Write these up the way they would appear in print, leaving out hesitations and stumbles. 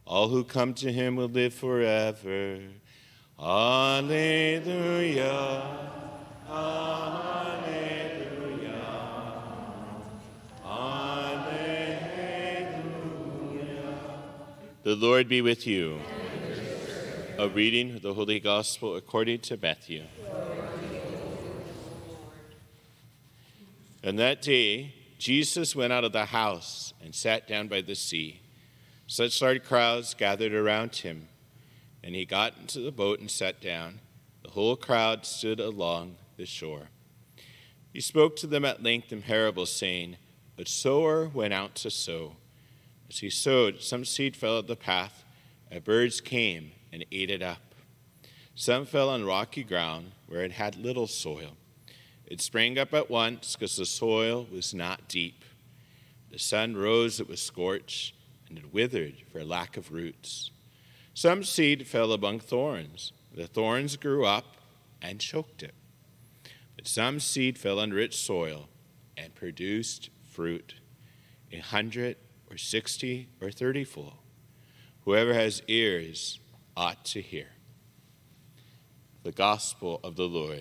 All who come to him will live forever. Alleluia. Alleluia. Alleluia. The Lord be with you. A reading of the Holy Gospel according to Matthew. And that day, Jesus went out of the house and sat down by the sea. Such large crowds gathered around him, and he got into the boat and sat down. The whole crowd stood along the shore. He spoke to them at length in parables, saying, A sower went out to sow. As he sowed, some seed fell at the path, and birds came and ate it up. Some fell on rocky ground, where it had little soil. It sprang up at once, because the soil was not deep. The sun rose, it was scorched, and it withered for lack of roots. Some seed fell among thorns. The thorns grew up and choked it. But some seed fell on rich soil and produced fruit, 100 or 60 or 30-fold. Whoever has ears ought to hear. The Gospel of the Lord.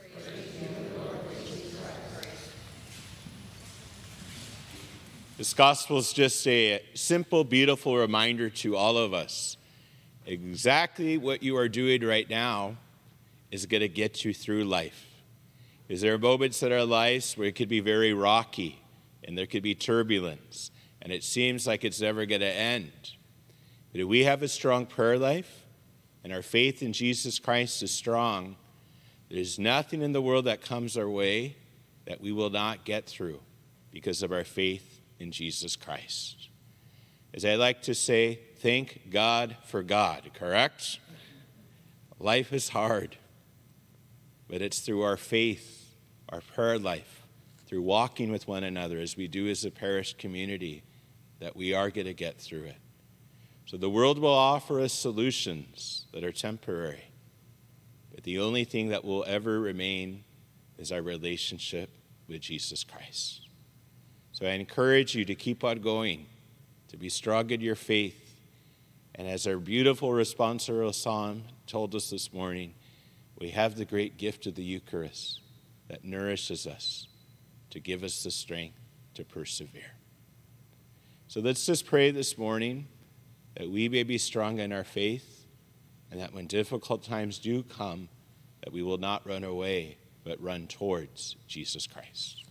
This gospel is just a simple, beautiful reminder to all of us. Exactly what you are doing right now is going to get you through life. Because there are moments in our lives where it could be very rocky, and there could be turbulence, and it seems like it's never going to end. But if we have a strong prayer life, and our faith in Jesus Christ is strong, there's nothing in the world that comes our way that we will not get through because of our faith in Jesus Christ. As I like to say, thank God for God, correct? Life is hard, but it's through our faith, our prayer life, through walking with one another as we do as a parish community, that we are going to get through it. So the world will offer us solutions that are temporary, but the only thing that will ever remain is our relationship with Jesus Christ. So I encourage you to keep on going, to be strong in your faith. And as our beautiful responsorial psalm told us this morning, we have the great gift of the Eucharist that nourishes us to give us the strength to persevere. So let's just pray this morning that we may be strong in our faith, and that when difficult times do come, that we will not run away, but run towards Jesus Christ.